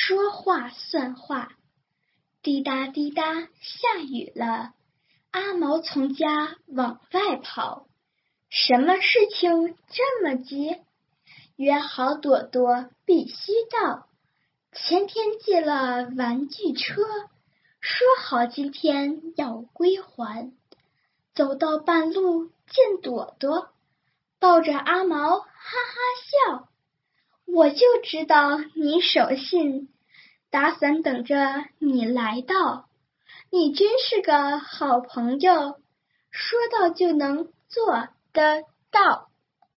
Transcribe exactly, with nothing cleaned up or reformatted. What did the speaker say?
说话算话。滴答滴答，下雨了。阿毛从家往外跑，什么事情这么急？约好朵朵必须到，前天借了玩具车，说好今天要归还。走到半路见朵朵，抱着阿毛哈哈笑。我就知道你守信，打伞等着你来到。你真是个好朋友，说到就能做得到。